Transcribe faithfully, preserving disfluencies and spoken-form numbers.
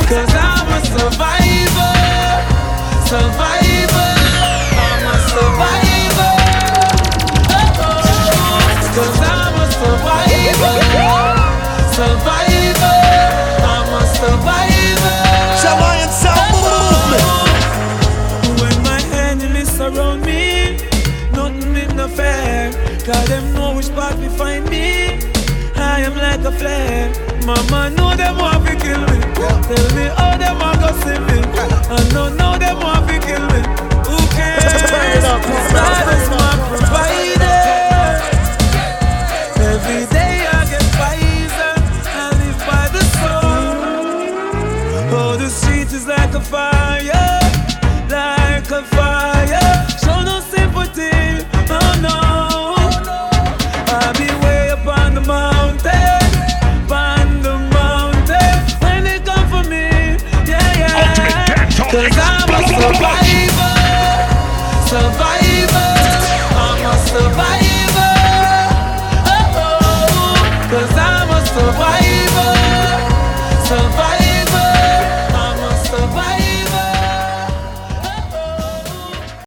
Cause I'm a survivor. Survivor. I'm a survivor. Oh, cause I'm a survivor. Survivor. I'm a survivor. Jamaican sound movement. When my enemies surround me, nothing is no fair. Cause them know which part we find me. I am like a flare. Mama know them want to kill me. Tell me how them want to see me. I know know them want to kill me. Who cares? God is my provider. Every day I get wiser. I live by the soul. Oh, the street is like a fire, like a fire. Show no sympathy. Oh no. I'll be way up on the mountain. Cause I'm a survivor. Survivor. I'm a survivor. Oh, cause I'm a survivor.